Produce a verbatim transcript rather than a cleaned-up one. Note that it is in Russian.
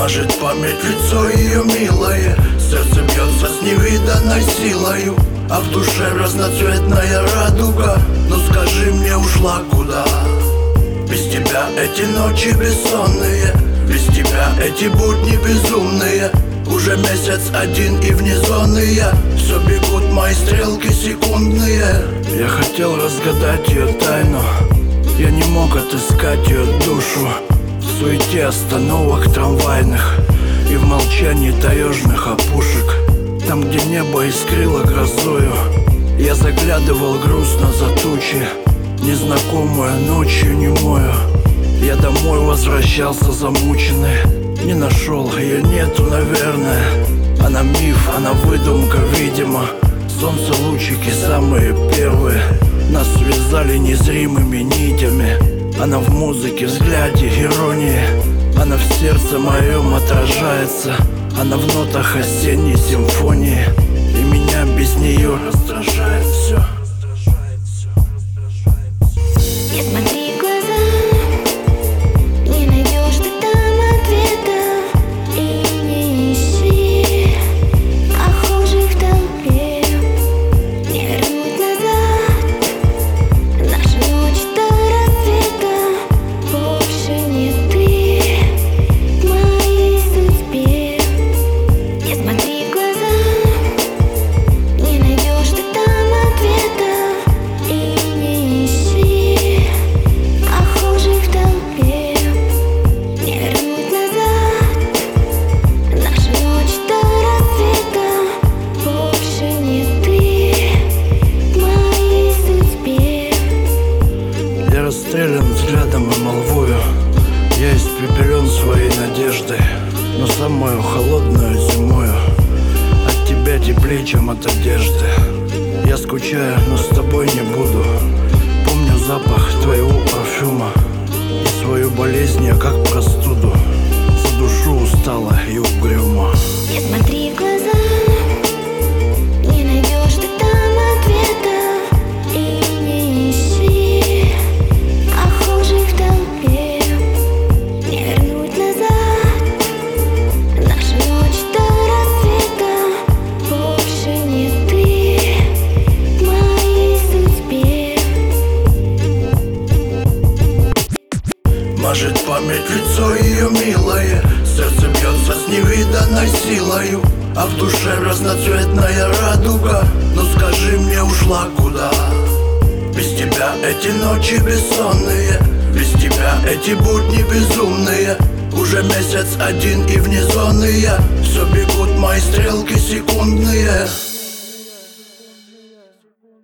Мажет память лицо ее милое, сердце бьется с невиданной силою, а в душе разноцветная радуга. Ну скажи мне, ушла куда? Без тебя эти ночи бессонные, без тебя эти будни безумные. Уже месяц один и вне зоны я, все бегут мои стрелки секундные. Я хотел разгадать ее тайну, я не мог отыскать ее душу. В суете остановок трамвайных и в молчании таежных опушек, там, где небо искрило грозою, я заглядывал грустно за тучи. Незнакомую ночью немою я домой возвращался замученный. Не нашел, ее нету, наверное. Она миф, она выдумка, видимо. Солнце лучики самые первые нас связали незримыми нитями. Она в музыке, взгляде, иронии. Она в сердце моем отражается. Она в нотах осенней симфонии, и меня без нее раздражает все. Не смотри в глаза, не найдешь ты там ответа. И не ищи похожих в толпе. Не вернуть назад нашу ночь до рассвета. Больше не ты в моей судьбе. Не смотри в глаза, не найдешь ты там ответа. И не ищи похожих в толпе. Не вернуть назад нашу ночь до рассвета. Больше не ты в моей судьбе. Я расстрелян взглядом и молвою, я испепелен своей надеждой, но самую холодную зимою от тебя теплее, чем от одежды. Я скучаю, но с тобой не буду. Помню запах твоего парфюма и свою болезнь я как простуду. За душу устала и угрюма. Не смотри в глаза, не найдешь ты там ответа. И не ищи похожих в толпе. Не вернуть назад нашу ночь до рассвета. Больше не ты в моей судьбе. Мажет память лицо ее милое, сердце бьется с невиданной силою, а в душе разноцветная радуга. Ну скажи мне, ушла куда? Без тебя эти ночи бессонные, без тебя эти будни безумные. Уже месяц один и вне зоны я, все бегут мои стрелки секундные.